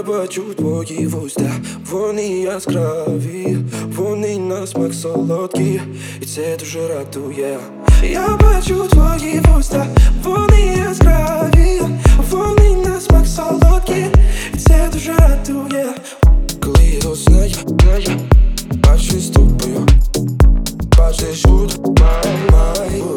бачу твої вуста, вони яскраві, вони на смак солодкі, і це дуже радує. Я бачу твої вуста, вони яскраві, вони на смак солодкі, і це дуже радує. Коли я знаю, бачиш з тобою, бачиш тут, май.